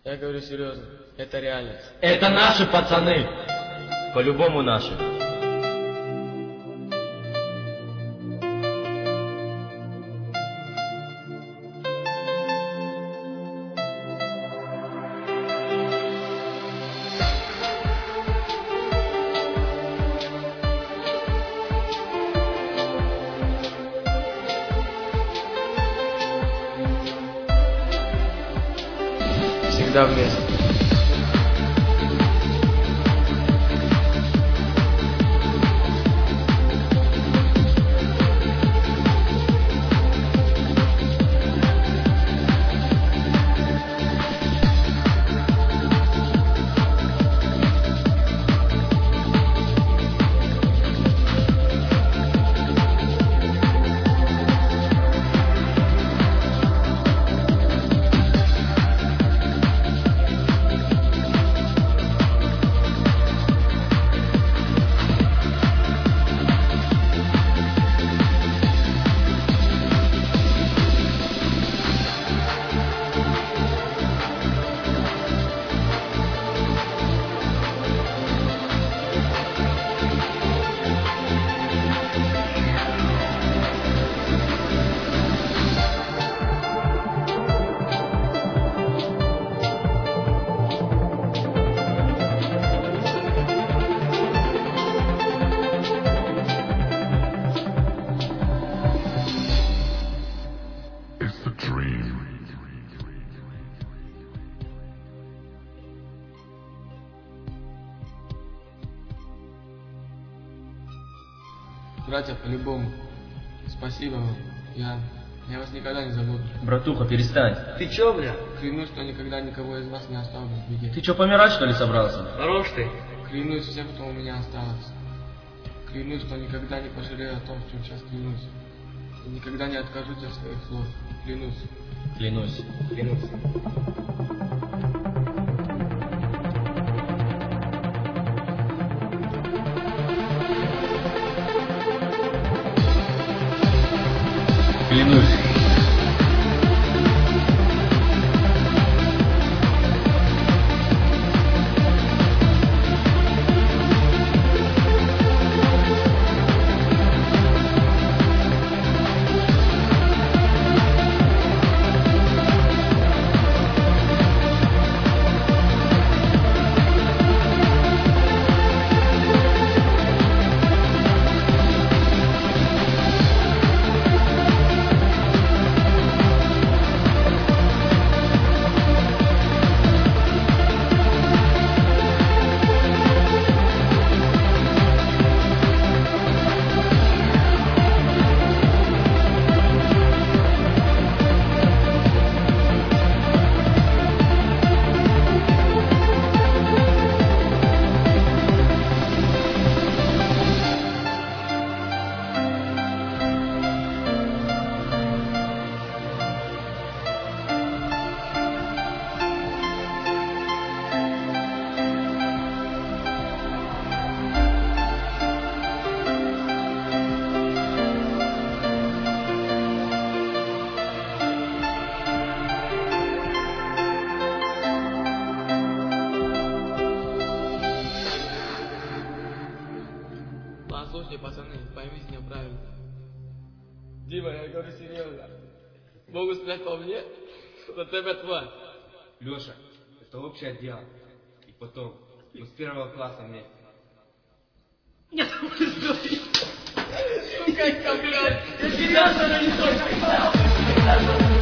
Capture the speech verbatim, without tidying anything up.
Я говорю серьезно, это реальность. Это наши пацаны. По-любому наши. Всегда вместе. Братья, по-любому. Спасибо вам. Я, я вас никогда не забуду. Братуха, перестань. Ты чё, бля? Клянусь, что никогда никого из вас не оставлю в беде. Ты чё, помирать, что ли, собрался? Хорош ты. Клянусь всем, кто у меня остался. Клянусь, что никогда не пожалею о том, в чем сейчас клянусь. И никогда не откажусь от своих слов. Клянусь. Клянусь. Клянусь. Клянусь. Послушайте, пацаны, поймите меня правильно. Дима, я говорю серьезно. Могут стрелять по мне, зацепят вас. Леша, это общее дело. И потом, мы с первого класса вместе. Нет, сука, блядь, я серьезно, не